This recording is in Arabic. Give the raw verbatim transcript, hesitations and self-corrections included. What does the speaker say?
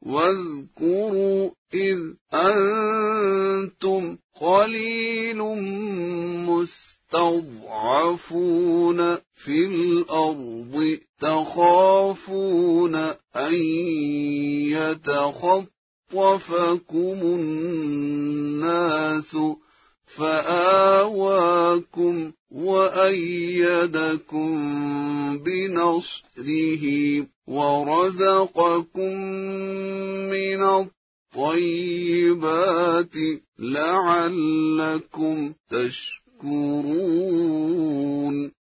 واذكروا إذ أنتم قليل مستضعفون في الأرض تخافون أن يتخطفكم الناس فآواكم وأيدكم بنصره ورزقكم من الطيبات لعلكم تشكرون